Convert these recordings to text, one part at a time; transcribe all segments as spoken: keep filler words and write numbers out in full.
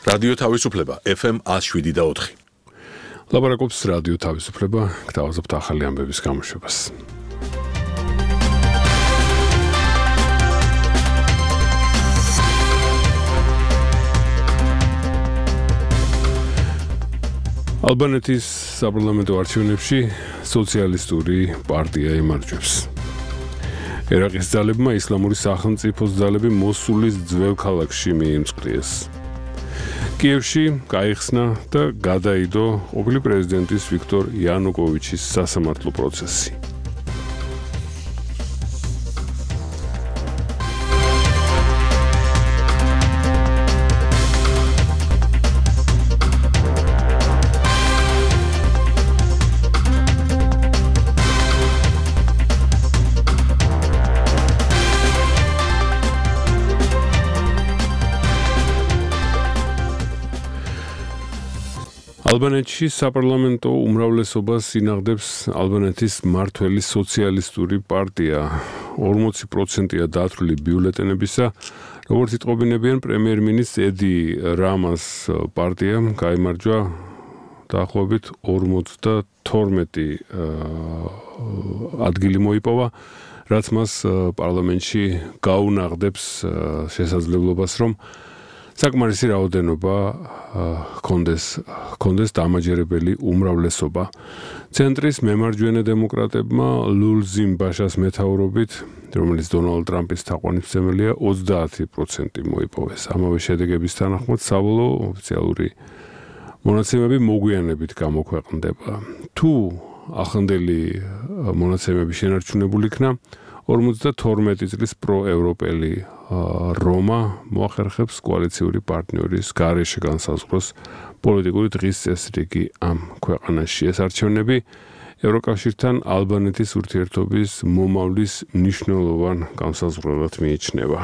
რადიო თავისუფლება ეფ ემ one oh seven და four. ლაპარაკობს რადიო თავისუფლება, გთავაზობთ ახალი ამბების გამოშვებას. ალბანეთის საპარლამენტო არჩევნებში სოციალისტური პარტია იმარჯვებს. ერაყის ძალებმა ისლამური სახელმწიფოს ძალები მოსულის ძველ ქალაქში მიიმწყრიეს. კიევში გაიხსნა და გადაიდო ყოფილი პრეზიდენტის ვიქტორ იანუკოვიჩის სასამართლო პროცესი. ალბანეთში საპარლამენტო უმრავლესობას ინახდებს ალბანეთის მმართველი სოციალისტური პარტია. forty პროცენტია დათვლილი ბიულეტენებისა, როგორც იტყობინებიან პრემიერ-მინისტრ ედი რამას პარტიამ გაიმარჯვა დაახლოებით forty-two ადგილი მოიპოვა, რაც მას პარლამენტში გაუნაღდებს შესაძლებლობას, რომ საკმარისი რაოდენობა კონდეს კონდეს დამაჯერებელი უმრავლესობა. ცენტრის მემარჯვენე დემოკრატებმა ლულზიმ ბაშას მეთაურობით, რომელიც დონალდ ტრამპის თაყვანისმცემელია, thirty პროცენტი მოიპოვეს. ამავე შედეგების თანახმად საბოლოო ოფიციალური მონაცემები მოგვიანებით გამოქვეყნდება. თუ ახლანდელი მონაცემები შენარჩუნებული იქნა, forty-two წლის პროევროპელი რომა მოახერხებს კოალიციური პარტნიორის გარეშე განსაზღვროს პოლიტიკური დღის წესრიგი ამ ქვეყანაში. ეს არჩევნები ევროკავშირთან ალბანეთის ურთიერთობის მომავლის მნიშვნელოვან განსაზღვრად მიიჩნევა.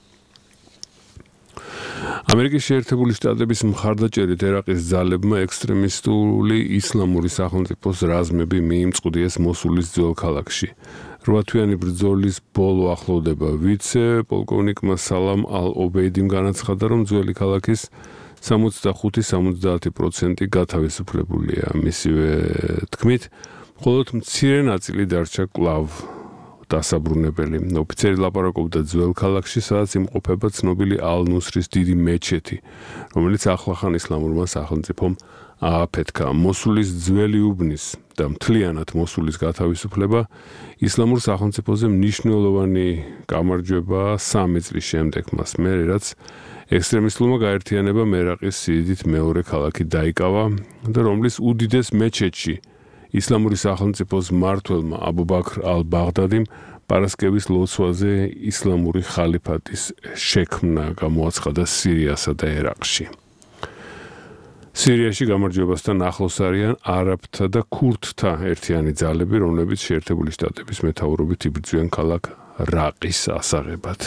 ამერიკის შეერთებული შტატების მხარდაჭერით ერაყის ძალებმა ექსტრემისტული ისლამური სახელმწიფოს რაზმები მიიმწყრიეს მოსულის ძველ ქალაქში. eight თვიანი ბრძოლის ბოლო ახლოვდება. ვიცე პოლკოვნიკმა სალამ ალ-ობეიდიმ განაცხადა, რომ ძველი ქალაქის seventy-five seventy პროცენტი გათავისუფლებულია. მისივე თქმით, მხოლოდ მცირე ნაწილი დარჩა კვლავ დასაბრუნებელი. ოფიცერი ლაპარაკობდა ძველ ქალაქში, სადაც იმყოფება ცნობილი ალ-ნუსრის დიდი მეჩეთი, რომელიც ახლახან ისლამურმა სახელმწიფომ ააფეთქა. მოსულის ძველი უბნის და მთლიანად მოსულის გათავისუფლება ისლამურ სახელმწიფოზე მნიშვნელოვანი გამარჯვება სამი წლის შემდეგ მას მერე, რაც ექსტრემისტულმა გაერთიანებამ ერაყის სიდიდით მეორე ქალაქი დაიკავა და რომლის უდიდეს მეჩეთში ისლამური სახელმწიფოს მმართველმა აბუ ბაქრ ალ-ბაღდადიმ პარასკევის ლოცვაზე ისლამური ხალიფატის შექმნა გამოაცხადა სირიასა და ერაყში. სირიაში გამარჯვებასთან ახლოს არიან არაბთა და ქურდთა ერთიანი ძალები, რომლებიც შეერთებული შტატების მეთაურობით იბრძვიან ქალაქ რაყის ასაღებად.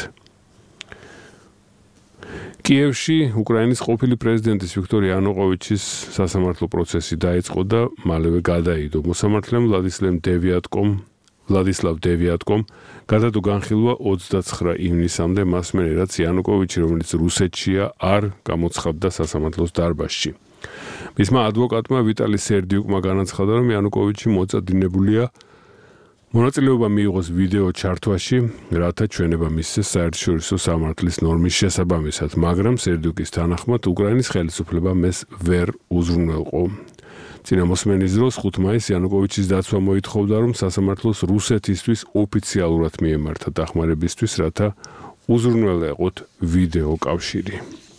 კიევში უკრაინის ყოფილი პრეზიდენტის ვიქტორ იანუკოვიჩის სასამართლო პროცესი დაიწყო და მალევე გადაიდო. მოსამართლემ ვლადისლავ დევიატკომ ვლადისლავ დევიატკომ გადადო განხილვა twenty-nine ივნისამდე მას მერე, რაც იანუკოვიჩი, რომელიც რუსეთშია, არ გამოცხადდა სასამართლოს დარბაზში. მისმა ადვოკატმა ვიტალი სერდიუკმა განაცხადა, რომ იანუკოვიჩი მოწადინებულია მონაწილეობა მიიღოს ვიდეო ჩართვაში, რათა ჩვენება მისცეს საერთაშორისო სამართლის ნორმის შესაბამისად, მაგრამ სერდიუკის თანახმად უკრაინის ხელისუფლებამ ეს ვერ უზრუნველყო. წინამოსმენის დროს ხუთი მაისს იანუკოვიჩის დაცვა მოითხოვდა, რომ სასამართლოს რუსეთისთვის ოფიციალურად მიემართა დახმარებისთვის, რათა უზრუნველეყოთ ვიდეო კავშირი.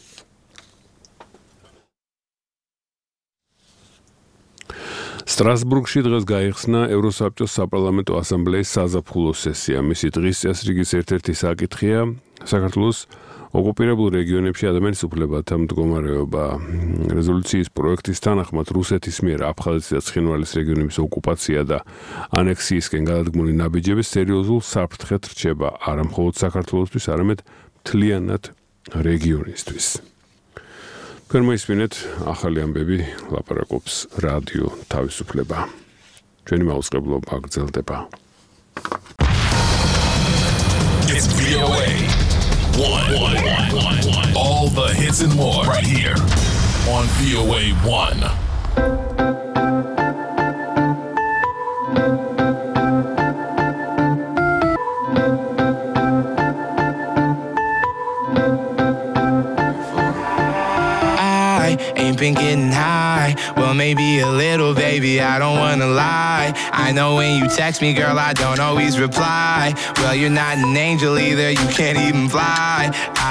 სტრასბურგში დღეს გაიხსნა ევროსაბჭოს საპარლამენტო ასამბლეის საზაფხულო სესია. მისი დღის წესრიგის ერთ-ერთი საკითხია საქართველოს ოკუპირებულ რეგიონებში ადამიანის უფლებათა მდგომარეობა. რეზოლუციის პროექტის თანახმად რუსეთის მიერ აფხაზეთის და ცხინვალის რეგიონების ოკუპაცია და ანექსიისკენ გადადგმული ნაბიჯები სერიოზულ საფრთხედ რჩება არა მხოლოდ საქართველოსთვის, არამედ მთლიანად რეგიონისთვის. თქვენ მოისმინეთ ახალი ამბები, ლაპარაკობს რადიო თავისუფლება. ჩვენი მაუწყებლობა გრძელდება. It's V O A one oh one. All the hits and more right here on V O A one. Ain't been getting high, well maybe a little, baby, I don't wanna lie. I know when you text me, girl, I don't always reply. Well, you're not an angel either, you can't even fly.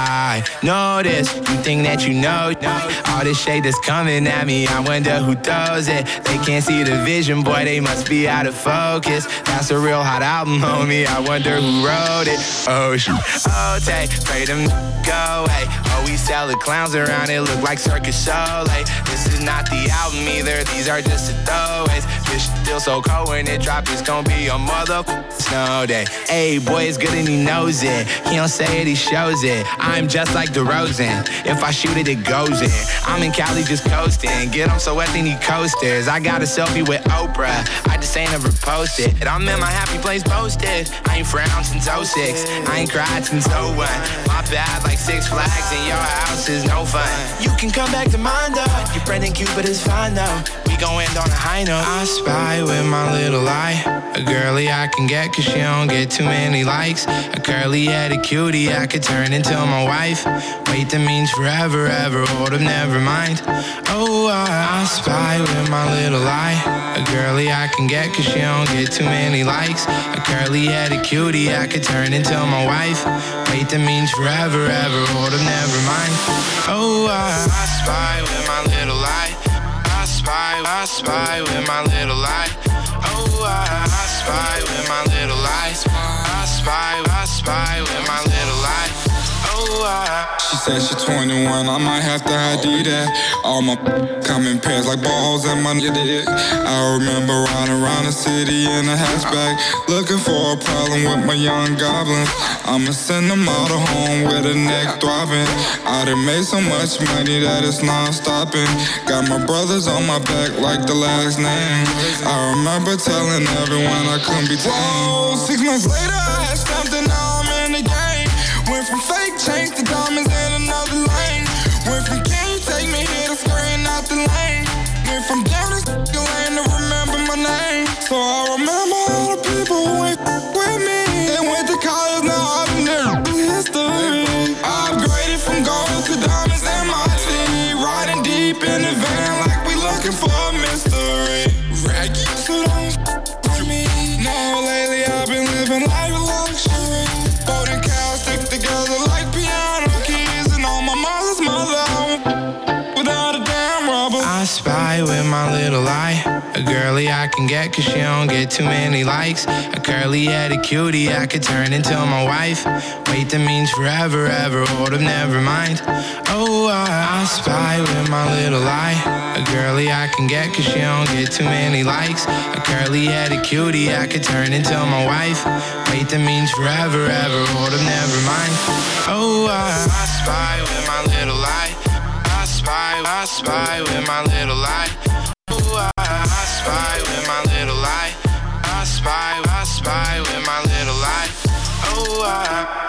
I know this, you think that you know, all this shade that's coming at me, I wonder who throws it. They can't see the vision, boy, they must be out of focus. That's a real hot album, homie, I wonder who wrote it. Oh shoot, oh take, pray them go away. Oh, we sell the clowns around, it look like Circus Soleil. This is not the album either, these are just the throwaways. This still so cold when it drop, it's gonna be a mother snow day. Hey, boy, it's good and he knows it. He don't say it, he shows it. I'm just like DeRozan, if I shoot it, it goes in. I'm in Cali just coasting, get him so wet they need coasters. I got a selfie with Oprah, I just ain't ever posted. And I'm in my happy place posted. I ain't frowned since oh six, I ain't cried since oh one. My bad like Six Flags and your house is no fun. You can come back to mine though, your friend and Cupid is fine though. We gon' end on a high note. I spy with my little eye, a girly I can get cause she don't get too many likes. A curly headed cutie I could turn into my wife. Wait, that means forever, ever, hold up, never mind. Oh, I, I spy with my little eye, a girly I can get cause she don't get too many likes. A curly headed cutie I could turn into my wife. Wait, that means forever, ever, hold up, never mind. Oh, I, I spy with my little eye, I spy, I spy with my little eye. Oh, I, I spy with my little eye, I spy, I spy with my little eye. Oh, I. She said she twenty-one, I might have to I D that. All my come in pairs like balls and my nigga. I remember riding around the city in a hatchback, looking for a problem with my young goblins. I'ma send them all to home with a neck throbbing. I done made so much money that it's non-stopping. Got my brothers on my back like the last name. I remember telling everyone I couldn't be tamed. Whoa, six months later I had something, now I'm in the game. Went from fake chains to diamonds in another lane. Went from can you take me here to screen out the lane. Went from down this lane to remember my name. So I remember all the people who went with me. They went to college, now I've been history. I upgraded from gold to diamonds in my team. Riding deep in the van like we looking for a mystery. Raggy, so don't with me. No, lately I've been living life with luxury. Boating cows stick together like piano keys. And on my mother's mother, without a damn rubber. I spy with my little eye, a girly I can get cause she don't get too many likes. A curly headed cutie I could turn into my wife. Wait, that means forever, ever, hold up, never mind. Oh, I, I spy with my little eye, a girly I can get cause she don't get too many likes. A curly headed cutie I could turn into my wife. Wait, that means forever, ever, hold up, never mind. Oh, I, I spy with my little eye, I spy, I spy with my little eye. Oh, I, I spy with my little eye, I spy, I spy with my little eye. Oh, I.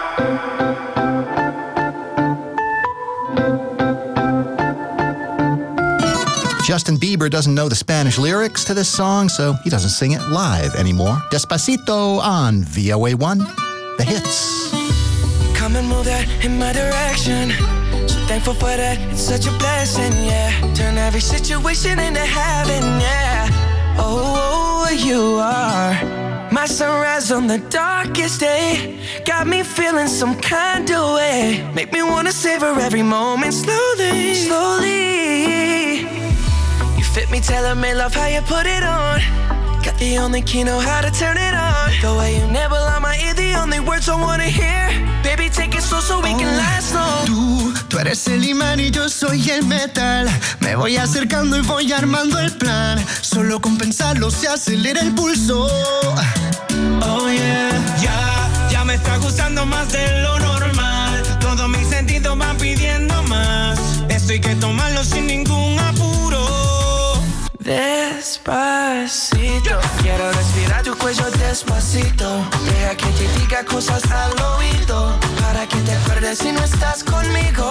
Justin Bieber doesn't know the Spanish lyrics to this song, so he doesn't sing it live anymore. Despacito on V O A one, the hits. Come and move that in my direction. So thankful for that, it's such a blessing, yeah. Turn every situation into heaven, yeah. Oh, you are my sunrise on the darkest day. Got me feeling some kind of way. Make me wanna savor every moment slowly, slowly. Fit me, tailor me, love how you put it on. Got the only key, know how to turn it on. The way you nibble on my ear, the only words I wanna hear. Baby, take it slow so we can last long. Tú, tú eres el imán y yo soy el metal. Me voy acercando y voy armando el plan. Solo con pensarlo se acelera el pulso. Oh yeah, ya, ya me está gustando más de lo normal. Todos mis sentidos van pidiendo más. Esto hay que tomarlo sin ningún apuro. Despacito, despacito. Quiero respirar tu cuello despacito. Deja que te diga cosas al oído, para que te acuerdes si no estás conmigo.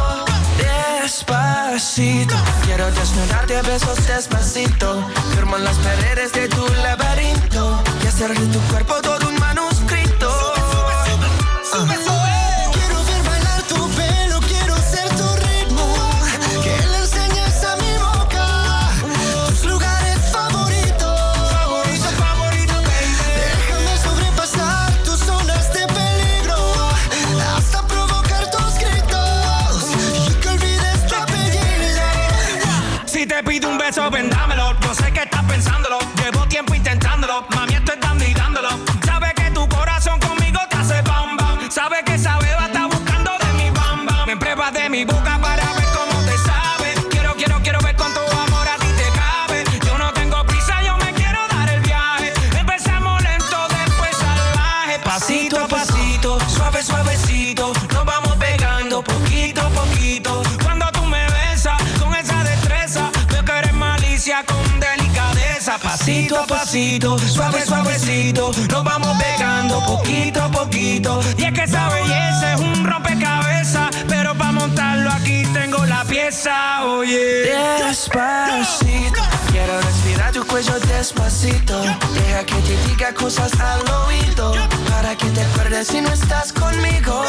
Despacito, quiero desnudarte a besos despacito. Firmo en las paredes de tu laberinto y hacer de tu cuerpo todo un manuscrito. Sube, sube, sube. Quiero ver bailar tu pelo, quiero ser tu ritmo. Que le enseñes a mi boca tus lugares favoritos. Favorito, favorito, baby. Déjame sobrepasar tus zonas de peligro, hasta provocar tus gritos y que olvides tu apellido. Si te pido un beso, ven dámelo. Yo sé que estás pensándolo, llevo tiempo intentándolo. Mami, estoy dando y dándolo. Sabes que tu corazón conmigo te hace bam bam. Sabes que esa beba está buscando de mi bam bam. Me pruebas de mi boca para ver cómo te sabe. Quiero, quiero, quiero ver cuánto amor a ti te cabe. Yo no tengo prisa, yo me quiero dar el viaje. Empezamos lento, después salvaje. Pasito a pasito, suave, suavecito. Nos vamos pegando poquito a poquito. Cuando tú me besas con esa destreza, veo que eres malicia con delicadeza. Pasito a pasito, suave, suavecito. Nos vamos pegando poquito a poquito. Y es que esa belleza es un rompecabezas, pero para montarlo aquí tengo la pieza, oye. Despacito, quiero respirar tu cuello despacito. Deja que te diga cosas al oído, para que te acuerdes si no estás conmigo.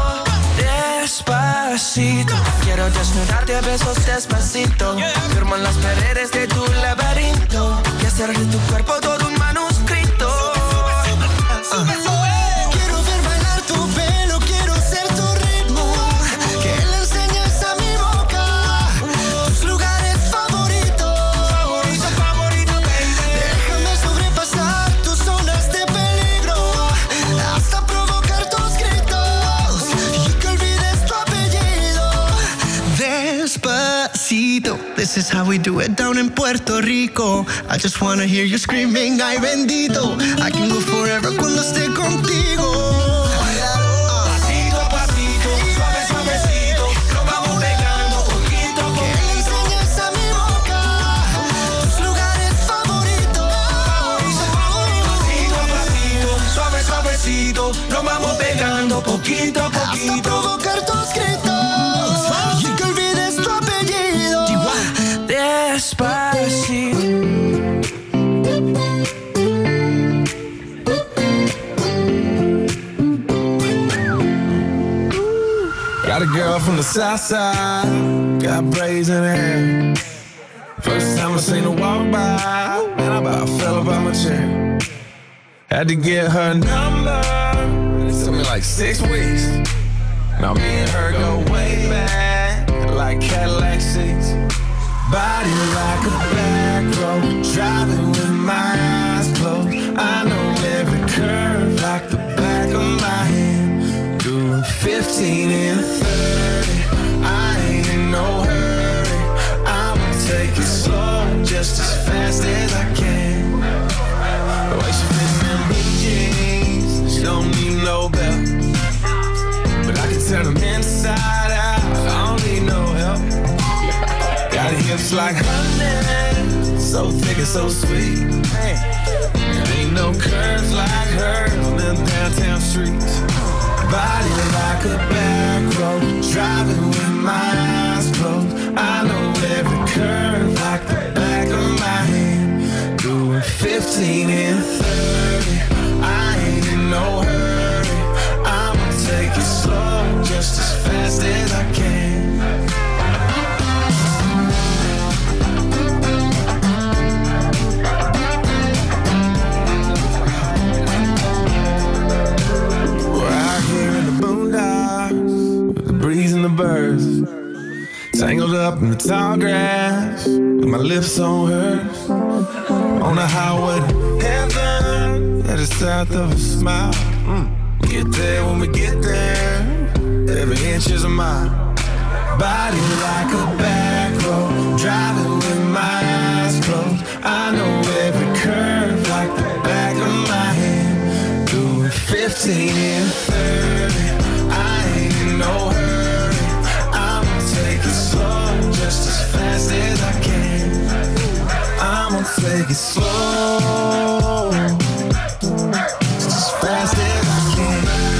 Despacito, quiero desnudarte a besos despacito. Firmo en las paredes de tu laberinto y hacer de tu cuerpo todo un manuscrito. Sube, sube. Quiero ver bailar tu pelo, quiero ser tu ritmo. Que le enseñes a mi boca tus lugares favoritos. Favorito, favorito, baby. Déjame sobrepasar tus zonas de peligro, hasta provocar tus gritos y que olvides tu apellido. Despacito, this is how we do it down in Puerto Rico. I just wanna hear you screaming, ay bendito. I can go forever cuando esté contigo. Pasito a pasito, suave, suavecito. Nos vamos pegando poquito a Que le poquito. enseñes a mi boca tus lugares favoritos. Pasito a pasito, suave, suavecito. Nos vamos pegando poquito a Hasta poquito. provocar tus gritos y que olvides tu apellido. Despacito. Got a girl from the south side, got braids in her hair. First time I seen her walk by, man, I about fell about my chair. Had to get her number, it took me like six weeks. Now me and her go way back, like Cadillac seats. Body like a back road, driving with my eyes closed. I know every curve like the back of my hand. Doing fifteen and thirty, I ain't in no hurry. I'ma take it slow, just as fast as I can. The way she fits in them jeans, she don't need no belt. But I can turn them inside out, I don't need no help. Got hips like honey, so thick and so sweet. Hey. There ain't no curves like hers on them downtown streets. Body like a back road, driving with my eyes closed. I know every curve like the back of my hand. Doing fifteen and thirty, I ain't in no hurry. I'ma take it slow, just as fast as I can. Breeze and the birds, tangled up in the tall grass, with my lips on hers. On the highway to heaven, at the south of a smile. Mm. Get there when we get there, every inch is a mile. Body like a back road, driving with my eyes closed. I know every curve like the back of my hand. Doing fifteen and thirty, I ain't in no hurry. I'ma take it slow, just as fast as I can. I'ma take take it slow, just as fast as I can.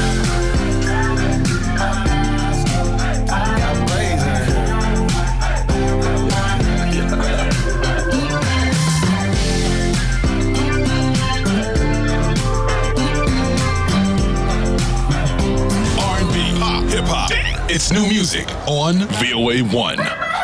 Got brains in here. R and B, pop, hip hop. It's new music on V O A one.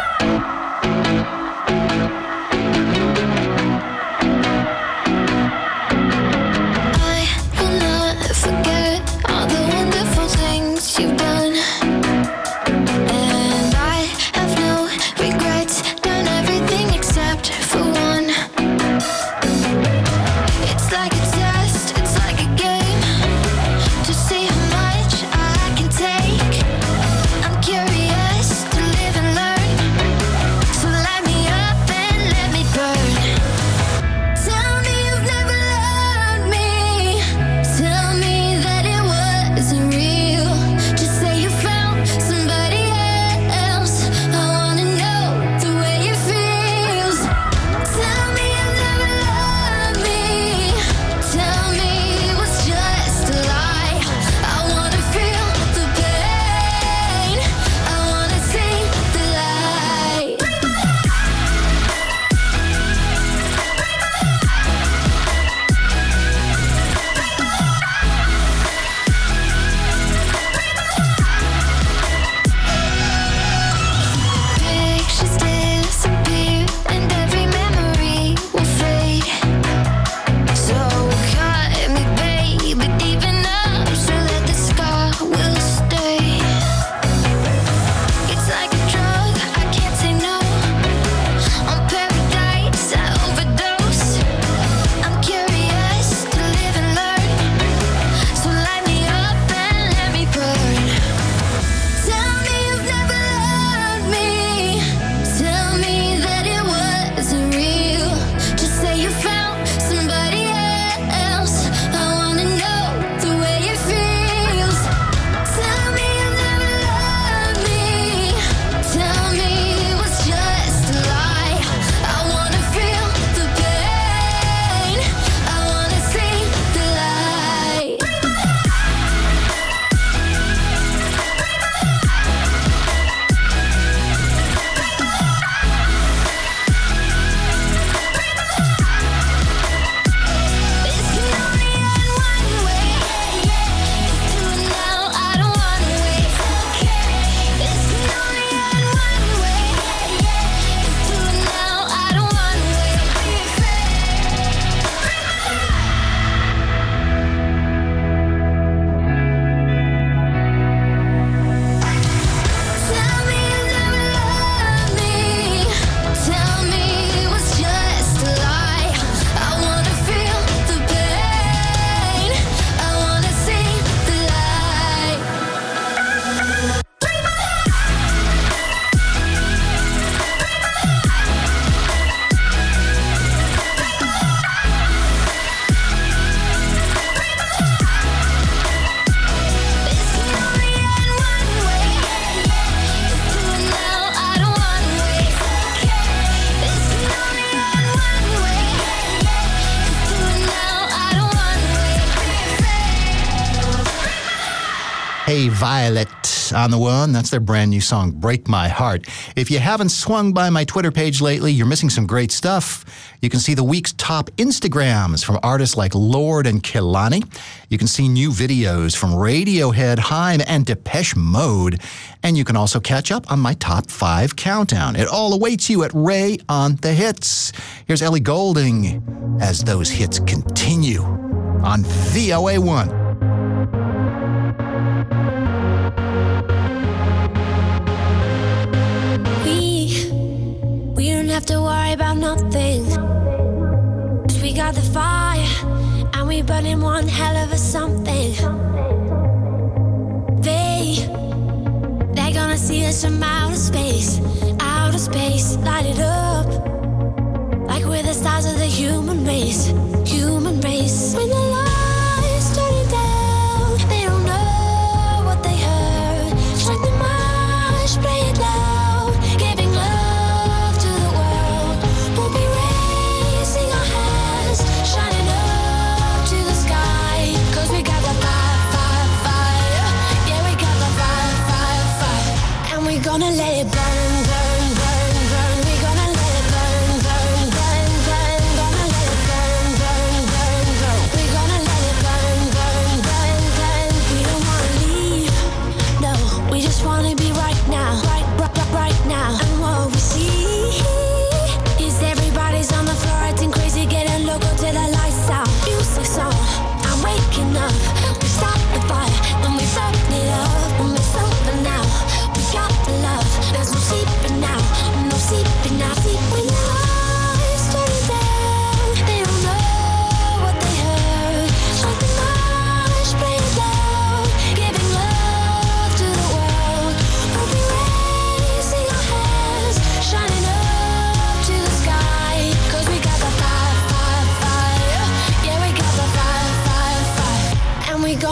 Hey Violet on the one. That's their brand new song, Break My Heart. If you haven't swung by my Twitter page lately, you're missing some great stuff. You can see the week's top Instagrams from artists like Lorde and Kehlani. You can see new videos from Radiohead, Haim, and Depeche Mode. And you can also catch up on my top five countdown. It all awaits you at Ray on the Hits. Here's Ellie Goulding as those hits continue on V O A one. We don't have to worry about nothing, 'cause we got the fire, and we burning one hell of a something. They, they're gonna see us from outer space, outer space, light it up, like we're the stars of the human race, human race. When the lights turn down, they don't know what they heard. Strike the march, play it loud, giving love to the world. We'll be raising our hands.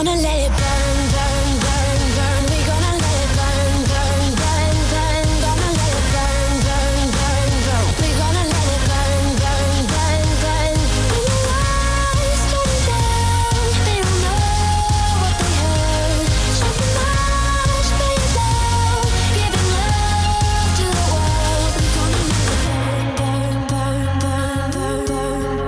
gonna let it burn, burn, burn, burn. We gonna let it burn, burn, burn, burn. Gonna let it burn, burn, burn, burn. We gonna let it burn, burn, burn, burn. When the lights turn down, they don't know what they heard. Strike the match, lay it down, giving love to the world. We gonna let it burn, burn, burn, burn, burn, burn.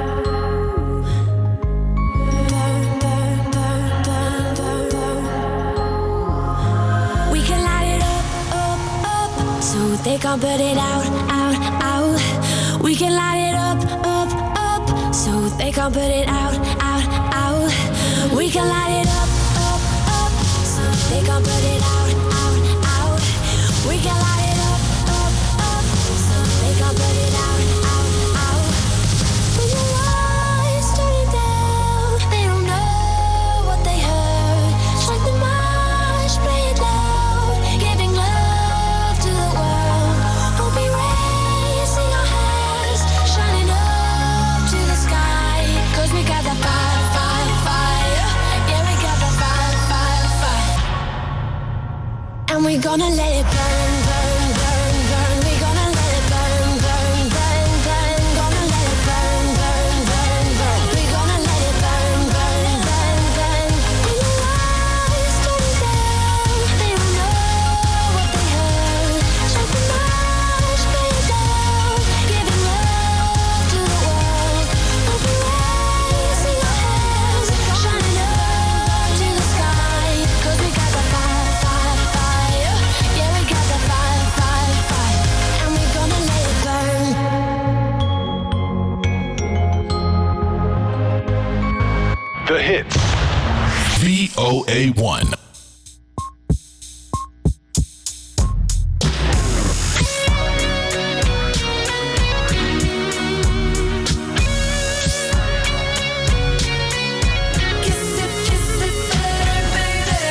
We can light it up, up, up, so they can't put it out, out, out. We can light it up, up, up, so they can't put it out, out, out. We can light it up, up, up, so they can't put it out, out, out. We can light it up, up, up, so they can't put it out, out, out. When the lights turn down, they don't know what they heard. Strike the match, play it loud, giving love to the world. We'll be raising our hands, shining up to the sky. 'Cause we got that fire, fire, fire. Yeah, we got that fire, fire, fire. And we're gonna let it burn, burn, burn, burn. We're gonna let it burn, burn, burn, burn. Gonna let it burn, burn, burn, burn. We're gonna let it burn, burn, burn, burn. When the lights turn down, they don't know what they heard. Strike the match, lay it down, giving love to the world. We'll be raising our hands, shining up to the sky. 'Cause we got that fire, fire, fire. Yeah, we got that fire, fire, fire. And we're gonna let it burn. The hits. V O A one. Kiss it, kiss it better, baby.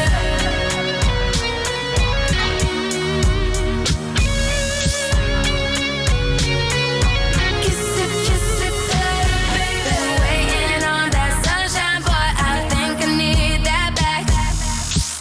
Kiss it, kiss it better, baby. Waiting on that sunshine, boy, I think I need that back.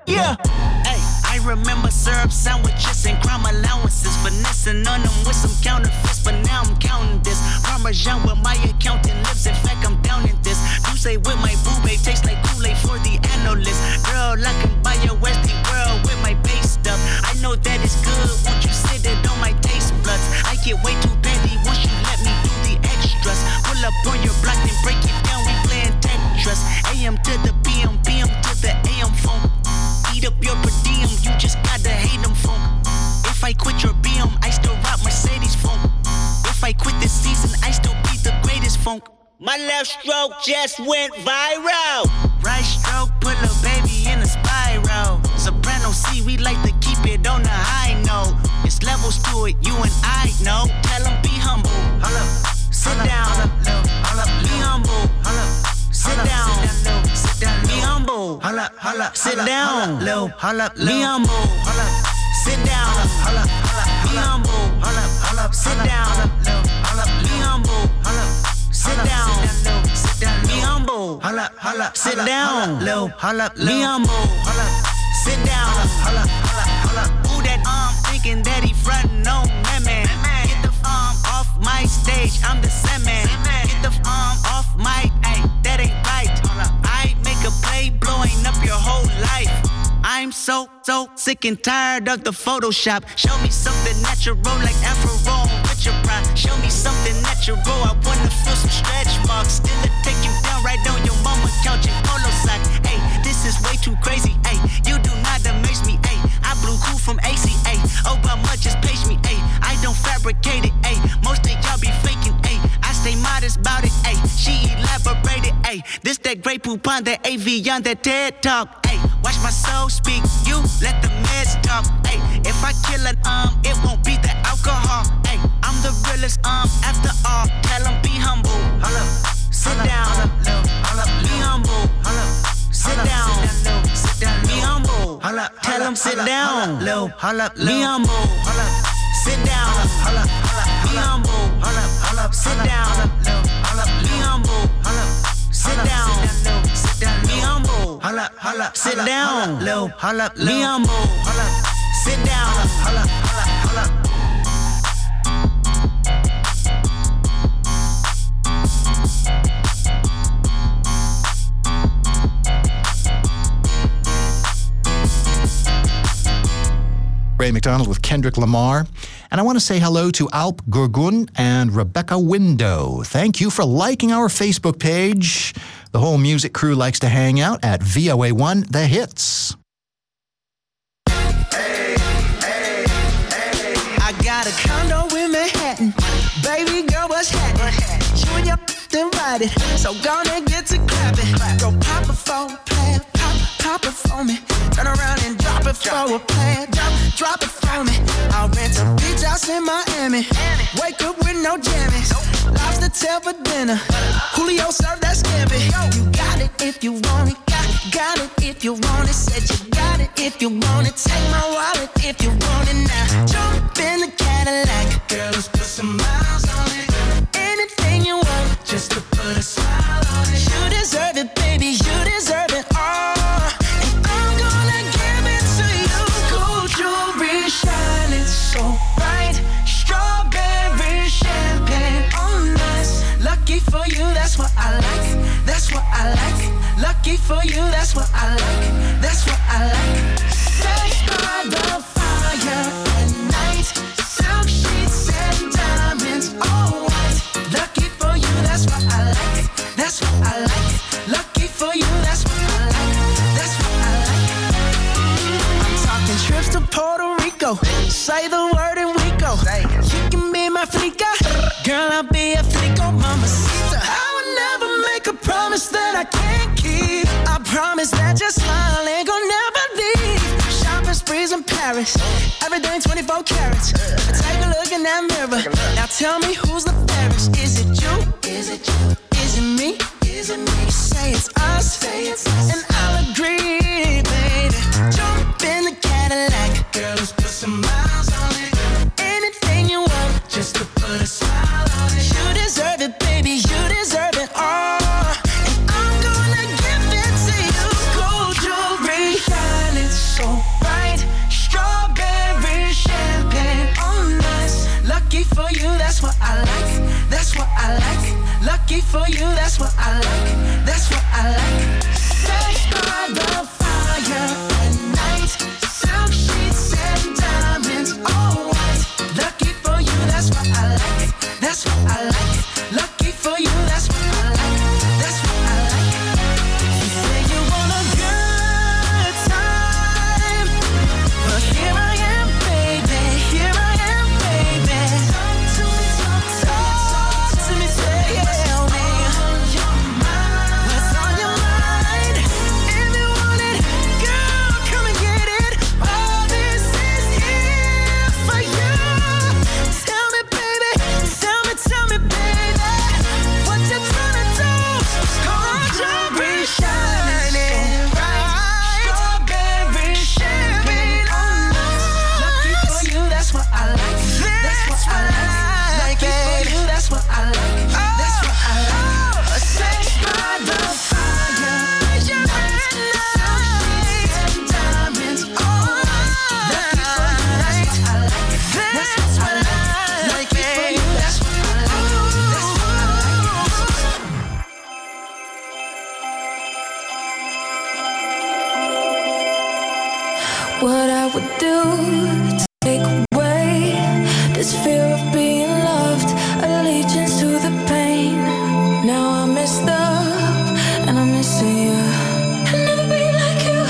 Yeah. Hey, I remember syrup sandwiches and crime allowances, finessing on them with some counterfeits, but now I'm counting this. Parmesan with my accountant lips, in fact I'm down in this. You say with my boo babe, tastes like Kool-Aid for the analyst. Girl, I can buy your Westie world with my base stuff. I know that it's good, won't you sit it on my taste buds? I get way too petty once you let me do the extras. Pull up on your block and break it down, we playing Tetris. A M to the P M, P M to the A M phone. Eat up your per diem, you just gotta hate them funk. If I quit your B M, I still rock Mercedes funk. If I quit this season, I still be the greatest funk. My left stroke just went viral. Right stroke put a baby in a spiral. Soprano C, we like to keep it on the high note. It's levels to it, you and I know. Tell them be humble. Sit down. Be humble. Sit down. Be humble. Sit down. Be humble. Sit down. Be humble. Sit down. Be humble. Sit down. Be humble. Sit down. Be humble. Sit down. Who that arm thinking that he frontin' on women? Get the arm off my stage, I'm the semen. Get the arm off my, ay, that ain't right. I make a play blowing up your whole life. I'm so, so sick and tired of the Photoshop. Show me something natural like Afro with your pride. Show me something natural, I wanna feel some stretch marks. Still it take you down right on your mama couch in polo sock. Hey, this is way too crazy, hey. You do not amaze me, hey. I blew cool from A C A. Obama just page me, hey. I don't fabricate it, hey. Most of y'all be faking, hey. I stay modest about it, hey. She elaborated, hey. This that Grey Poupon, that A V on that TED Talk, hey. Watch my soul speak, you let the meds talk, hey. If I kill an um, it won't be the alcohol, hey. I'm the realest um, after all. Tell them be humble. Sit down. Be humble. Sit down. Be humble. Tell them sit down. Be humble. Sit down. Be humble. Sit down. Be humble. Sit down. Be humble. Sit down. Be humble. Sit down. Ray McDonald with Kendrick Lamar. And I want to say hello to Alp Gurgun and Rebecca Window. Thank you for liking our Facebook page. The whole music crew likes to hang out at V O A one The Hits. Hey, hey, hey. I got a condo in Manhattan. Baby girl, what's happening? You and your invited, so gonna get to clapping. Go pop it for a plan, pop, pop it for me. Turn around and drop it for a plan, drop, drop it for me. I'll rent a beach house in Miami. Wake up with no jammies. Lobster tail for dinner. Julio served that scampi. You got it if you want it. Got, got it if you want it. Said you got it if you want it. Take my wallet if you want it now. Jump in the Cadillac. Girl, let's put some miles on it. Anything you want, just to put a smile on it. You deserve it, baby. You deserve it all. And I'm gonna give it to you. Gold jewelry shining so bright. Strawberry champagne on us. Lucky for you, that's what I like. That's what I like. Lucky for you, that's what I like. That's what I like. Sex by the fire at night. Silk sheets and diamonds, all white. Lucky for you, that's what I like. That's what I like. Lucky for you, that's what I like. That's what I like. I'm talking trips to Puerto Rico. Say the word and we go. You can be my flica. Girl, I'll be a flico, mamacita. I would never make a promise that I can't keep. I promise that your smile ain't gonna never leave. Shopping sprees in Paris. Everything twenty-four carats. Take a look in that mirror. Now tell me who's the fairest. Is it you? Is it you? Is it me? Is it me? Say it's us. Say it's us. And I'll agree, baby. Jump in the Cadillac. Girl, let's put some miles on it. Anything you want, just to put a smile on it. You deserve it, baby. You deserve it all. And I'm gonna give it to you. Gold jewelry shining what I would do to take away this fear of being loved, allegiance to the pain. Now I messed up and I'm missing you. I'll never be like you.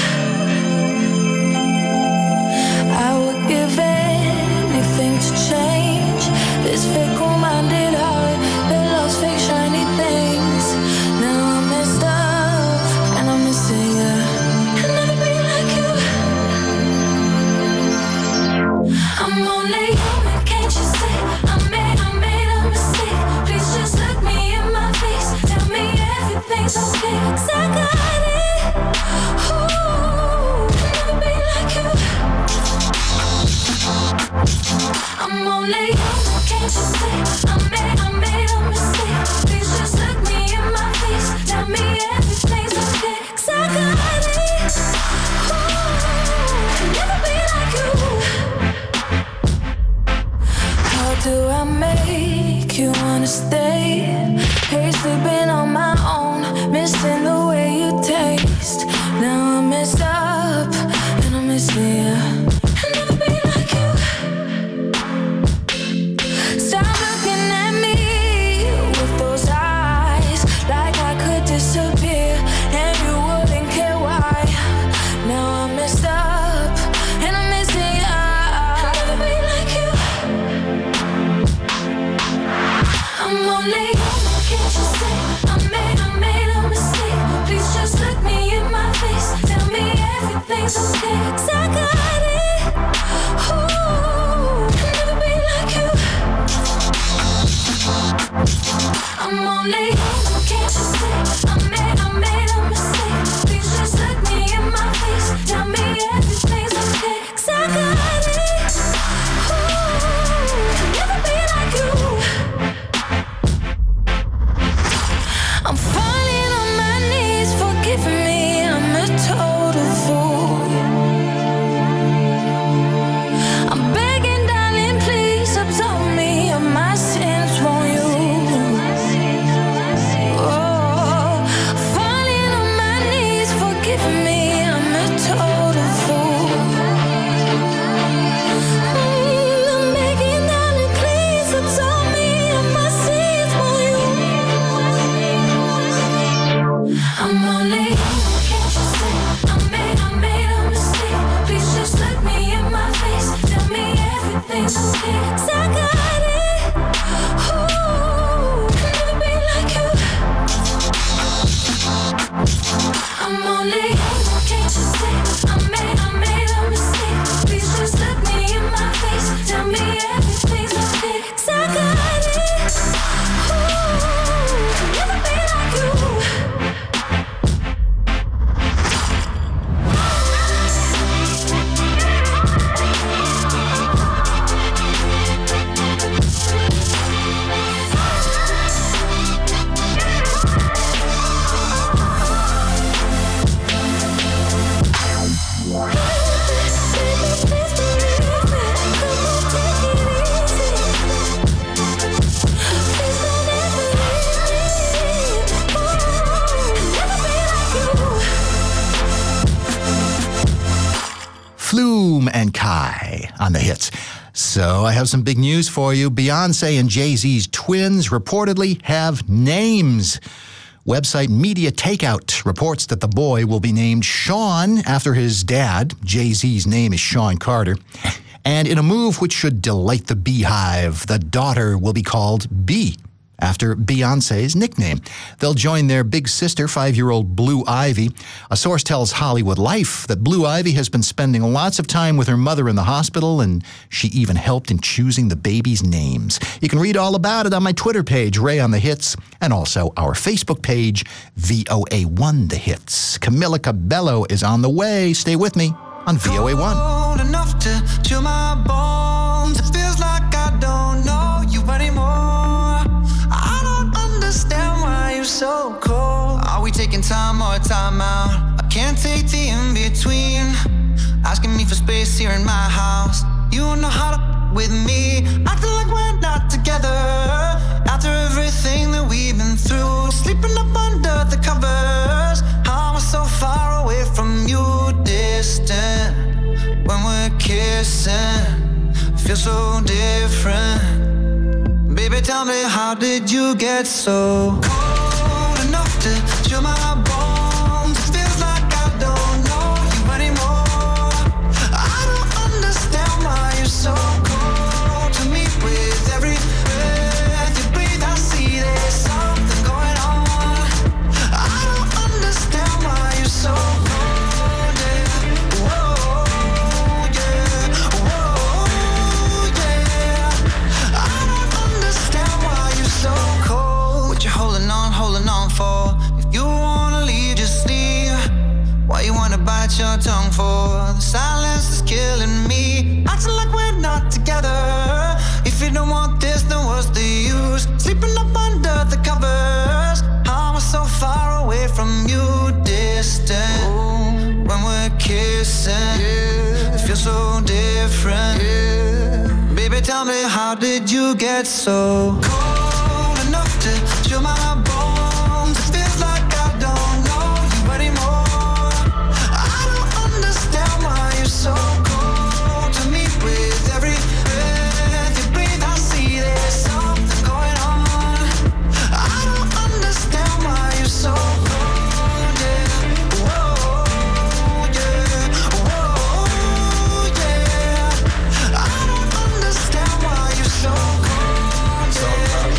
I would give anything to change this fickle-minded heart that loves fake shiny things. Now I'm messed up and I'm missing you. I'll never be like you. I'm only human, can't you see? I made, I made a mistake. Please just look me in my face. Tell me everything's okay, 'cause I got it. Ooh, I'll never be like you. I'm only human, can't you see? I made, I made a mistake. Please just look me in my face. Tell me everything's okay, 'cause I got it. Ooh, I'll never be like you. How do I make you wanna stay? Hey, sleeping on my own, missing the way you taste. Now I'm messed up and I'm missing you. I'll never be like you. Stop looking at me with those eyes, like I could disappear and you wouldn't care why. Now I'm messed up and I'm missing you. I'll never be like you. I'm only human, can't you see? I made, I made a mistake. Please just look me in my face. Tell me everything's okay, 'cause I got it. Ooh, I'll never be like you. I'm only human, can't you see? I made, I made a mistake. Please just look me in my face. Tell me everything's okay, 'cause I got it. Ooh, I'll never be like you. I'm falling on my knees, forgive me, I'm a total fool. I'm begging, darling, please absolve me of my sins, won't you? Oh, falling on my knees, forgive me, I'm a total fool. Mm, I'm begging, darling, please absolve me of my sins, won't you? I'm only human, can't you see? I made, I made a mistake. Please just look me in my face. Tell me everything's okay, 'cause I got it. Ooh, I'll never be like you. I'm only human, can't you see? I made, I made a mistake. Please just look me in my face. Tell me everything's okay, 'cause I got it. Ooh, I'll never be like you. Flume and Kai on the hits. So I have some big news for you. Beyonce and Jay-Z's twins reportedly have names. Website Media Takeout reports that the boy will be named Sean after his dad. Jay-Z's name is Sean Carter. And in a move which should delight the Beehive, the daughter will be called B, after Beyonce's nickname. They'll join their big sister, five-year-old Blue Ivy. A source tells Hollywood Life that Blue Ivy has been spending lots of time with her mother in the hospital, and she even helped in choosing the baby's names. You can read all about it on my Twitter page, Ray on the Hits, and also our Facebook page, V O A one The Hits. Camila Cabello is on the way. Stay with me on V O A one. Cold enough to chill my bones. It feels like I don't know you anymore. Understand why you're so cold. Are we taking time or time out? I can't take the in-between. Asking me for space here in my house. You know how to with me, acting like we're not together. After everything that we've been through, sleeping up under the covers. How am I so far away from you, distant? kissing. Feel so different. Baby, tell me, how did you get so cold enough to chill my bones? It feels like I don't know you anymore. I don't understand why you're so cold to me. With every breath you breathe, I see there's something going on. I don't understand why you're so cold, yeah. Whoa, yeah. Whoa, yeah. I don't understand why you're so cold. What you holding on, holding on for? If you wanna leave, just leave. Why you wanna bite your tongue for? The silence is killing me. Acting like we're not together. If you don't want this, then what's the use? Sleeping up under the covers. How am I so far away from you, distant? Ooh, when we're kissing, yeah. It feels so different, yeah. Baby, tell me, how did you get so cold enough to chill my bones? It feels like I don't know you anymore. I don't understand why you're so cold to me. With every breath you breathe, I see there's something going on. I don't understand why you're so cold, yeah. Whoa, yeah. Whoa, yeah. I don't understand why you're so cold, yeah.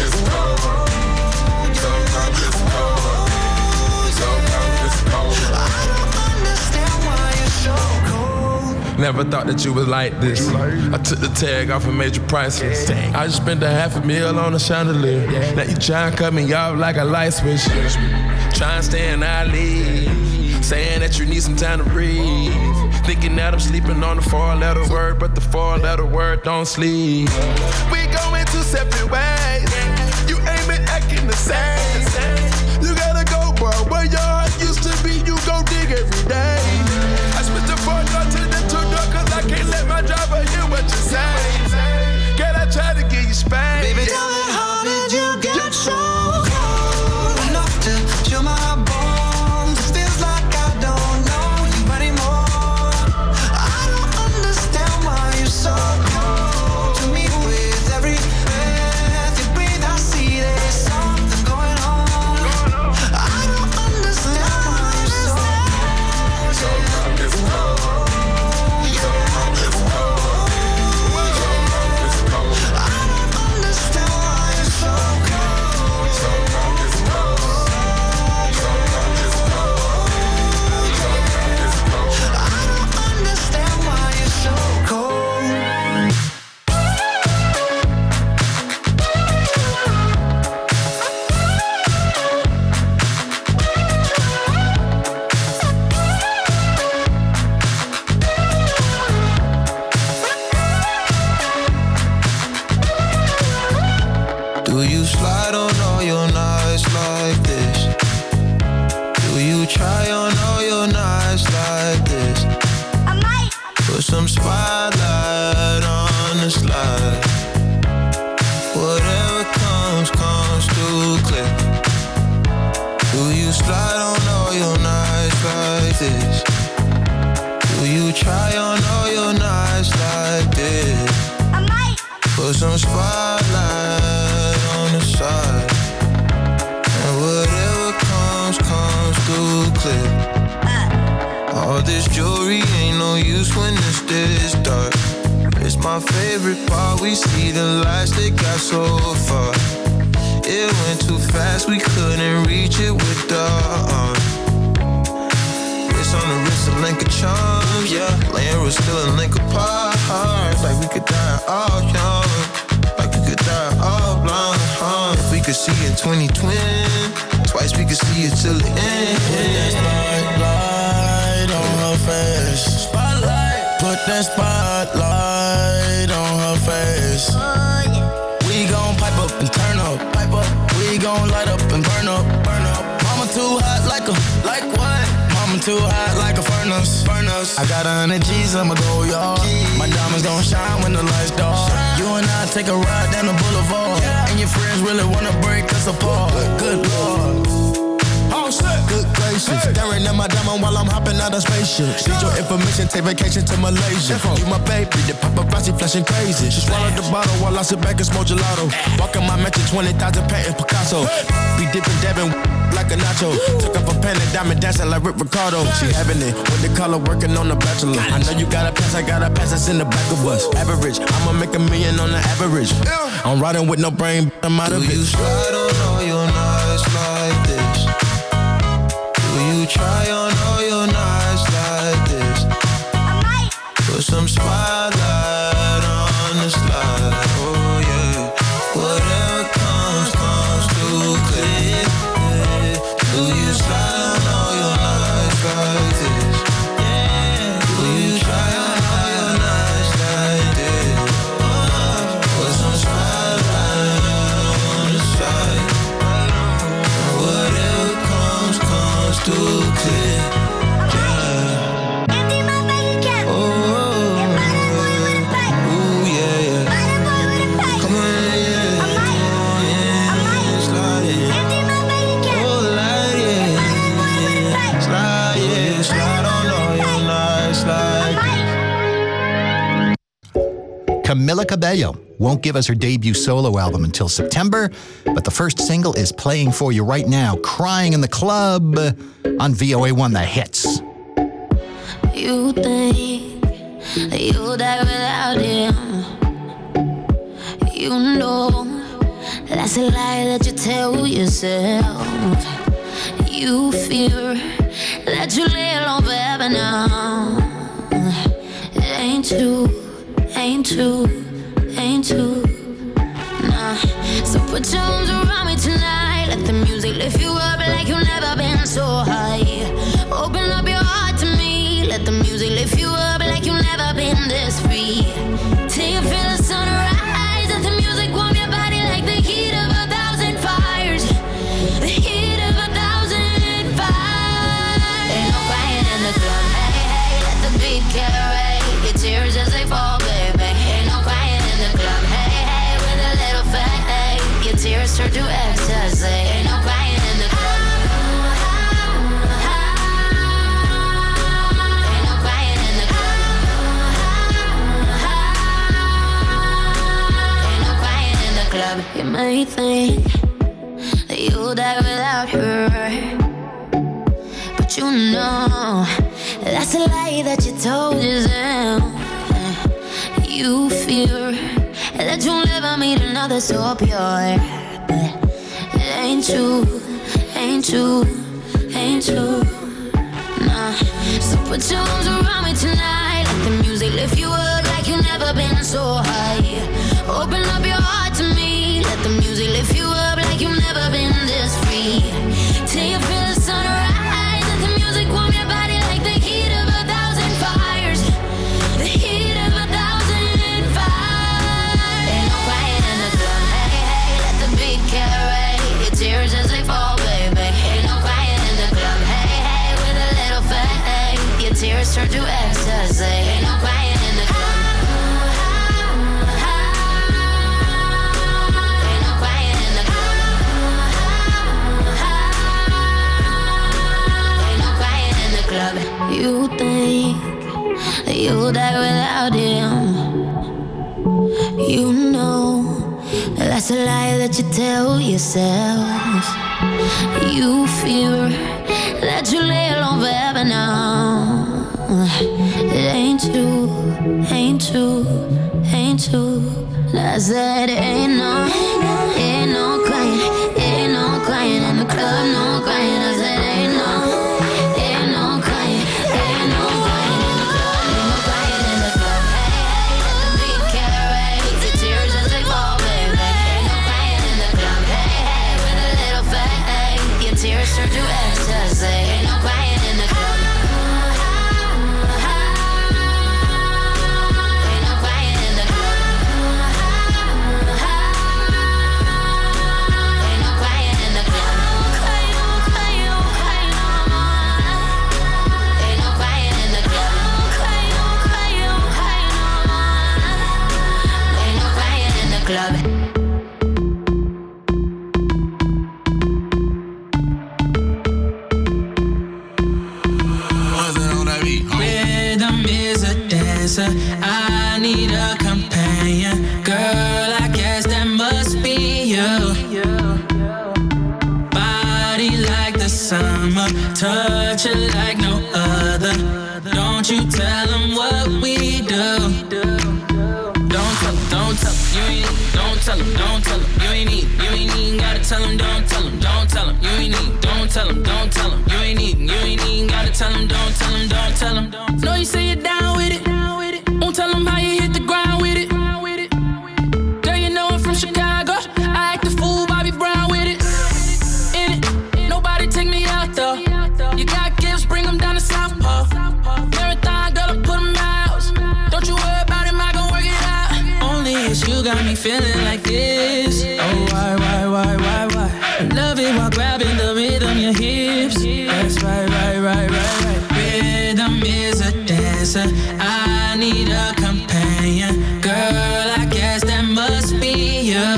Never thought that you was like this. I took the tag off and made you priceless. I just spent a half a meal on a chandelier. Now you try and cut me off like a light switch. Try and stay in our league. Saying that you need some time to breathe. Thinking that I'm sleeping on the four-letter word, but the four-letter word don't sleep. We going two separate ways. You ain't been acting the same. You gotta go, bro. Where your heart used to be, you go dig every day. I switched the four door to the two door, cause I can't let my driver hear what you say. Can I try to get you spanked? Baby, tell me, how did you get so cold enough to chill my bones? It feels like I don't know you anymore. I don't understand why you're so cold to me. With every breath you breathe, I see there's something going on. I don't understand why you're so cold, yeah. Whoa, yeah. I don't understand why you're so cold. I don't understand why you're so cold. Do you slide on all your nights like this? Do you try on all your nights like this? I might. Put some spotlight on the slide. Whatever comes, comes too clear. Do you slide on all your nights like this? Do you try on all your nights like this? I might. Put some spotlight on the side. And whatever comes, comes too clear. All this jewelry ain't no use when it's this dark. It's my favorite part, we see the lights that got so far. It went too fast, we couldn't reach it with the arm. Wrist on the wrist, a link of charms, yeah. Laying was still a link apart. Like we could die all young, like we could die all blind, huh? If we could see in twenty twenty, twice we could see it till the end. Put that spotlight on her face. Spotlight. Put that spotlight on her face. Oh, yeah. We gon' pipe up and turn up, pipe up. We gon' light up and burn up, burn up. Mama too hot like a, like what? Mama too hot like a furnace, furnace. I got a hundred G's, I'ma go, y'all. My diamonds gon' shine when the lights dark. You and I take a ride down the boulevard, and your friends really wanna break us apart. Good Lord. Oh shit. good gracious. Staring at my diamond while I'm hopping out of spaceship. Need your information, take vacation to Malaysia. You my baby, the paparazzi flashing crazy. She swallowed the bottle while I sit back and smoke gelato. Walking my mansion, twenty thousand patent Picasso. Be dipping, dabbing like a nacho. Took off a pen and diamond dancing like Rick Ricardo. She having it with the color working on the bachelor. I know you got a pass, I got a pass that's in the back of us. Average, I'ma make a million on the average. I'm riding with no brain, I'm out of it. Do you slide on all your nights like this? Do you try on all your nights like this? Put some spotlight on the slide, oh yeah. Whatever comes, comes too clear. Do you slide on all your nights like this? Do you try on all your nights like this? Put some spotlight on the side. Whatever comes, comes too clear. Camila Cabello won't give us her debut solo album until September, but the first single is playing for you right now, Crying in the Club on V O A one, The Hits. You think that you'll die without him. You know that's a lie that you tell yourself. You fear that you lay alone forever now. It ain't true. Ain't true, ain't true, nah. So put your arms around me tonight. Let the music lift you up like you've never been so high. Open up your heart to me. Let the music lift you up like you've never been this free. Till you feel the sunrise. Let the music warm your body like the heat of a thousand fires. The heat of a thousand fires. Ain't no crying in the club, hey, hey. Let the beat carry your tears as they fall. Tears turn to ecstasy. Ain't no crying in the club. Ain't no crying in the club. Ain't no crying in the club. You may think that you'll die without her, but you know that's a lie that you told yourself. You fear that you'll never meet another so pure, but it ain't true, ain't true, ain't true, nah. So put your arms around me tonight. Let the music lift you up like you've never been so high. Open up your heart to me. Let the music lift you up like you've never been this free. Till you feel the sunrise. Let the music warm your body like the heat of a thousand fires. The heat of a thousand fires. Ain't no crying in the club, hey, hey. Let the beat carry your tears as they fall, baby. Ain't no crying in the club, hey, hey. With a little faith, your tears turn to ecstasy. Ain't no crying in the club. Ain't no crying in the club. Ain't no crying in the club. You think that you'll die without him. You know that's a lie that you tell yourself. You fear that you lay alone forever now. It ain't true, ain't true, ain't true. I said ain't no, ain't no crying, ain't no crying in the club, no crying. I said ain't no, ain't no crying, ain't no crying in the club, ain't no crying in the club. Hey, hey, let the beat carry the tears as they fall, baby. Ain't no crying in the club. Hey, hey, with a little faith, your tears turn to ecstasy. Ain't no crying in the club. Ain't no crying in the club. dancer. I need a companion. Girl, I guess that must be you. Body like the summer, touch it like no other. Don't you tell them what we do. Don't tell them, don't tell them, you ain't need. Don't tell them, don't tell them, you ain't need. You ain't even gotta tell them, don't tell them, don't tell them, you ain't need. Don't tell them, don't tell them, you ain't need. You ain't even gotta tell them, don't tell them, don't tell them. Know you say you're down with it. Won't tell them how you hit the ground with it. Girl, you know I'm from Chicago. I act the fool, Bobby Brown with it. In it, nobody take me out though. You got gifts, bring them down to South Pole. Marathon, girl, I put them out. Don't you worry about him, I gon' work it out. Only it's you got me feeling like this. Oh, why, why, why, why, why? I love it while grabbing the rhythm, your hips. That's right, right, right, right, right. Rhythm is a dancer. I need a companion. Girl, I guess that must be you.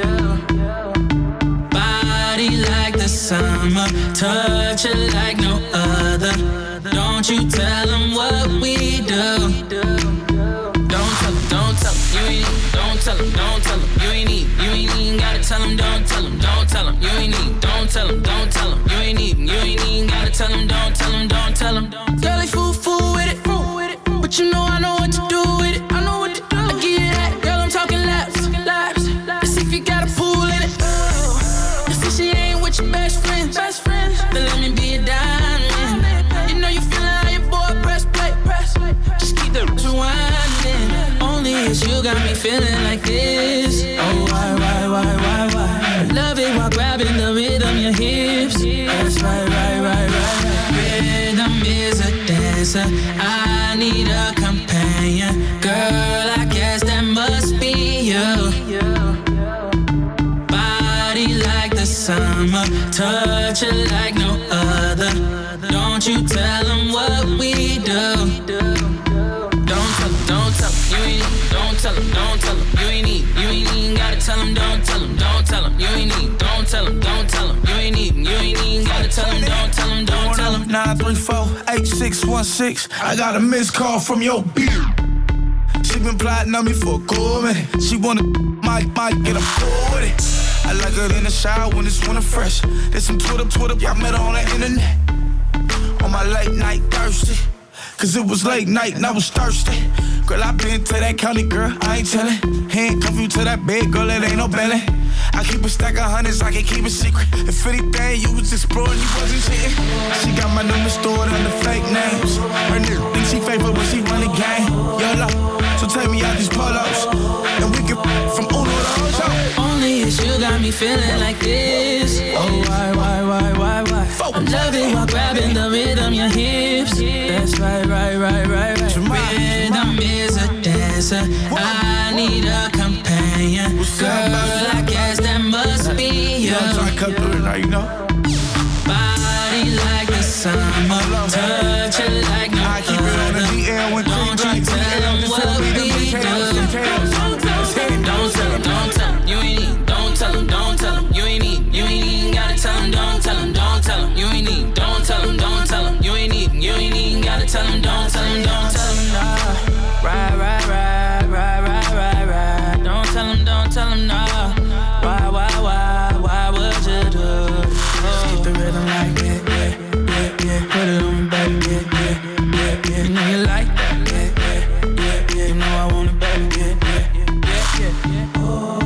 Body like the summer, touch it like no other. Don't you tell them what we do. Don't tell them, don't tell them, you ain't need. Don't tell them, don't tell them, you ain't need. You ain't even gotta tell them, don't tell them, don't tell them, you ain't need. Don't tell them, don't tell them, you ain't need. You ain't even gotta tell them, don't tell them, don't tell them. Girl, they fool, fool with it, but you know I know what to do with it. I know what to do. I give you that, girl, I'm talking laps, laps. Let's see if you got a pool in it. Let's see she ain't with your best friends, best friends. Then let me be a diamond. You know you feeling how your boy press play, press play. Just keep the rewinding. Only it's you got me feeling like this. Oh, why, why, why, why, why? I love it while grabbing the rhythm, your hips. That's right, right, right, right, right. Rhythm is a dancer. I need a companion. Girl, I guess that must be you. Body like the summer, touch it like no other. Don't you tell them what we do. Don't tell them, don't tell them, you ain't need. Don't tell them, don't tell them, you ain't need. You ain't even gotta tell them, don't tell them, don't tell them, you ain't need. Don't tell them, don't tell them, you ain't need. You ain't even gotta tell them, don't tell them, don't tell them. nine three four, eight six one six. I got a missed call from your beard. She been plotting on me for a cool minute. She wanna might, might get a fool with it. I like her in the shower when it's winter fresh. There's some Twitter, Twitter, I met her on the internet. On my late night thirsty. Cause it was late night and I was thirsty. Girl, I been to that county, girl, I ain't tellin'. Handcuff you to that bed, girl, it ain't no belly. I keep a stack of hundreds, I can keep a secret. If anything, you was exploring, you wasn't cheating. She got my number stored under fake names. Her nigga think she favorite when she run the game. YOLO, so take me out these polos. And we can from Uno to Ocho. Only it's you got me feeling like this. Oh, why, why, why, why, why? I love it while grabbing the rhythm, your hips. That's right, right, right, right, right. Rhythm is a dancer. I need a companion. Girl, I guess that must be you. You know? Body like the summer, touch it like no other. Don't you tell them what we do. Don't tell them, don't tell them, don't tell them, you ain't need. Don't tell them, don't tell them, you ain't need. You ain't even gotta tell them, don't tell them, don't tell them, you ain't need. Don't tell them, don't tell them, you ain't need. You ain't even gotta tell them, don't tell them, don't tell them, nah. Right, right, right, right, right, right, right. Don't tell them, don't tell them, nah. Why, why, why, why would you do it? Oh. Keep the rhythm like yeah, yeah, yeah, yeah. Put it on me, baby, yeah, yeah, yeah, yeah. You know you like that, yeah, yeah, yeah, yeah. You know I want it, baby, yeah, yeah, yeah, yeah, yeah.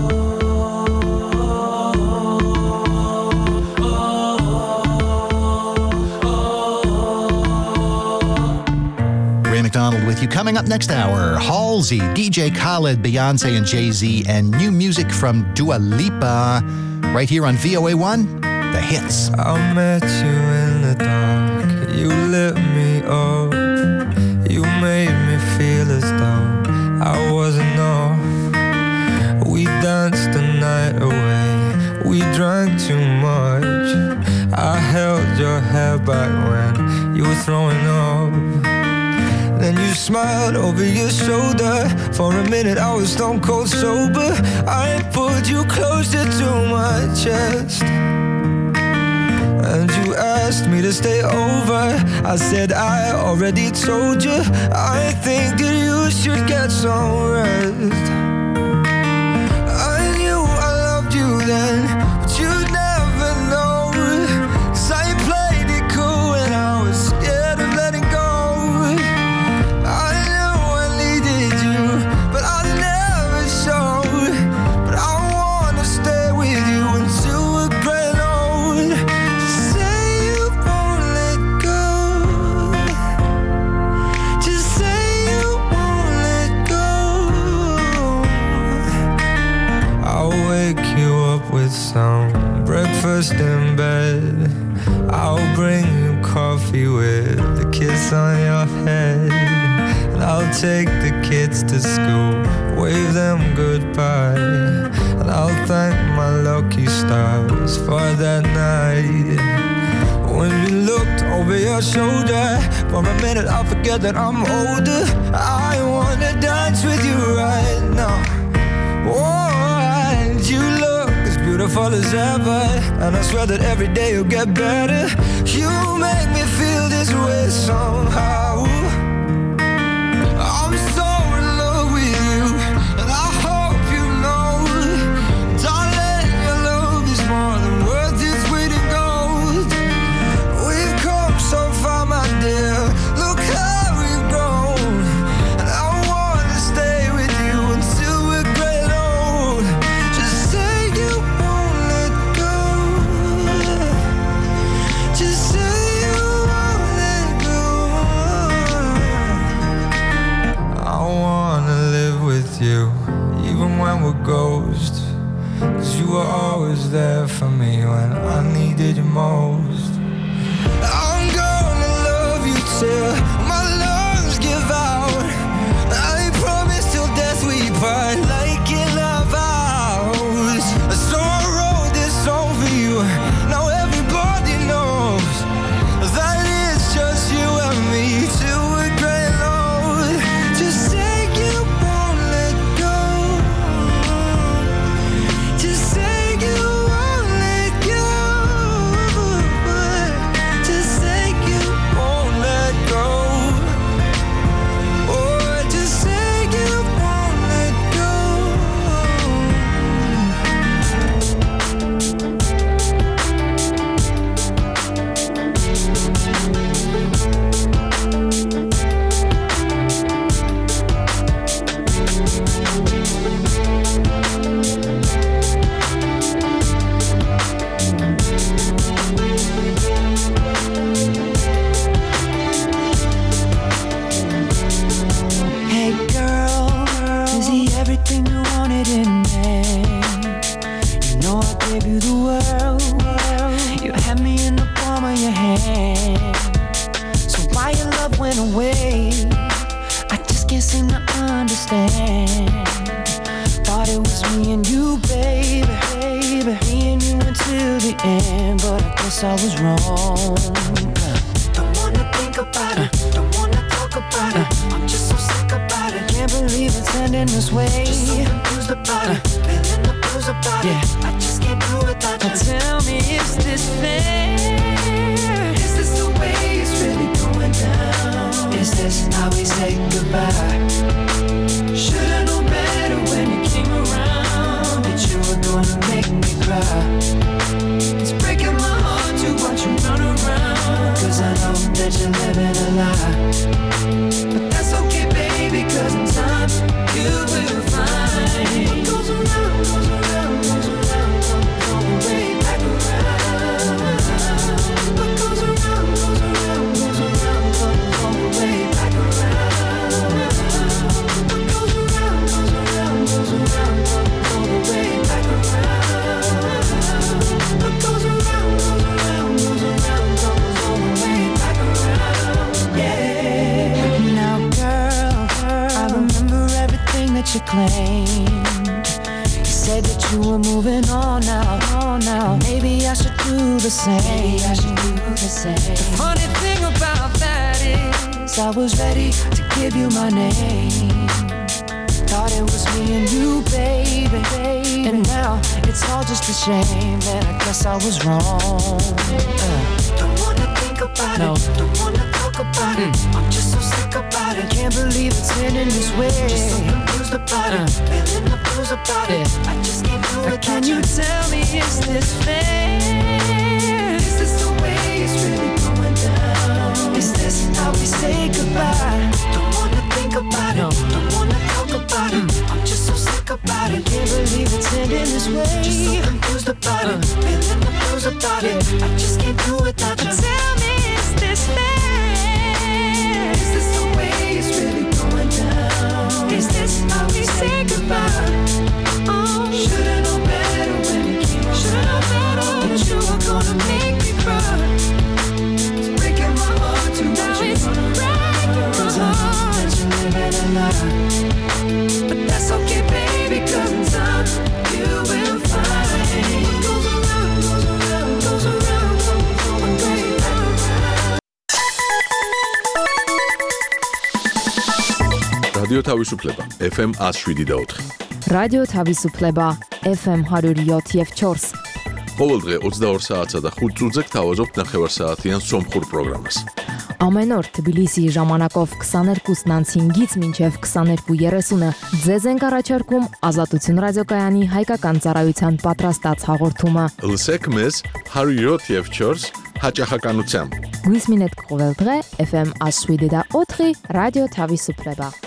McDonald with you. Coming up next hour, Halsey, D J Khaled, Beyonce and Jay-Z, and new music from Dua Lipa. Right here on V O A one, The Hits. I met you in the dark. You lit me up. You made me feel as though I wasn't off. We danced the night away. We drank too much. I held your hair back when you were throwing up. Then you smiled over your shoulder. For a minute I was stone cold sober. I pulled you closer to my chest, and you asked me to stay over. I said I already told you. I think that you some rest. I knew I loved you then, but you never know. 'Cause I played it cool and I was scared of letting go. I knew I needed you, but I never showed. But I wanna stay with you until we're gray and old. Just say you won't let go. Just say you won't let go. I'll wake you up with some breakfast in bed. I'll bring you coffee with a kiss on your head. And I'll take the kids to school, wave them goodbye. And I'll thank my lucky stars for that night. When you looked over your shoulder, for a minute I forget that I'm older. I wanna dance with you right now. Oh, and you look as beautiful as ever, and I swear that every day you'll get better. You make me feel this way somehow. I'm so in love with you, and I hope you know, darling, your love is more than worth its weight in gold. We've come so far, my dear, look how we've grown. And I wanna stay with you until we're gray and old. Just say you won't let go. Just say you won't let go. I wanna live with you, even when we're ghosts. 'Cause you were always there for me when I needed you most. I'm gonna love you till my lungs give out. I promise till death we part, like in our vows. So I wrote this song for you, now everybody knows that it's just you and me till we're gray and old. Just say you won't let go. Just say you won't let go. Just say you won't let go. Oh, just say you won't let go. Hey girl, is he everything you wanted in me? You know I gave you the world. You had me in the palm of your hand. So why your love went away? I just can't seem to understand. Thought it was me and you, baby, baby. Me and you until the end, but I guess I was wrong. Don't wanna think about it, don't wanna talk about it. I'm just so sick about it. Can't believe it's ending this way. Just so confused about it, feeling the blues about it. I just can't do without you. Tell me, is this fair? Is this the way it's really going down? Is this how we say goodbye? Should've known better when you came around, that you were gonna make me cry. It's breaking my heart to watch you run around, 'cause I know that you're living a lie. But that's okay, baby, 'cause in time you will find what goes around, goes around, goes around, comes all the way back around. What goes around, goes around, goes around, comes all the way back around. What goes around, goes around, goes around, comes all the way back around. What goes around, goes around, goes around, comes all the way back around. Yeah. Now, girl, I remember everything that you claimed. You said that you were moving on now, on now. Maybe I should do the same. Maybe I should do the same. The funny thing about that is, I was ready to give you my name. Thought it was me and you, baby, baby. And now it's all just a shame, and I guess I was wrong. Uh. Don't wanna think about no. it, don't wanna talk about mm. it. I'm just so sick about it. Can't believe it's ending this way. Just so about it, feeling the blues about it. I just can't do it. Can you tell me, is this fair? Is this the way it's really going down? Is this how we say goodbye? Don't wanna think about it, don't wanna talk about it. I'm just so sick about it, can't believe it's ending this way. Just so confused about it, feeling the blues about it. I just can't do it without you. Tell me, is this fair? Is this the way it's really going down? Is this how we say goodbye? Oh, should've known better when we came around. Should've known better that you were gonna make me cry. It's breaking my heart to watch you run around. Cause I know that you're living a lie. But that's okay, baby, cause in time you will find. What goes around, goes around, goes around, comes on baby. რადიო თავისუფლება ეფ ემ one oh seven და four. რადიო თავისუფლება ეფ ემ one oh seven და four. ყოველ დღე twenty-two საათსა და five წუთზე გთავაზობთ ნახევარსაათიან სომხურ პროგრამას. Ամեն օր Թբիլիսի ժամանակով twenty-two fifteen-ից մինչև twenty-two thirty-ը ձեզ ենք առաջարկում Ազատություն ռադիոկայանի հայկական ծառայության պատրաստած հաղորդումը։ Լսեք մեզ one oh seven եւ four հաճախականությամբ։ Գույս մինետ կողել დღե էֆ էմ one oh seven და four ռադիո Թավիսուփլեբա։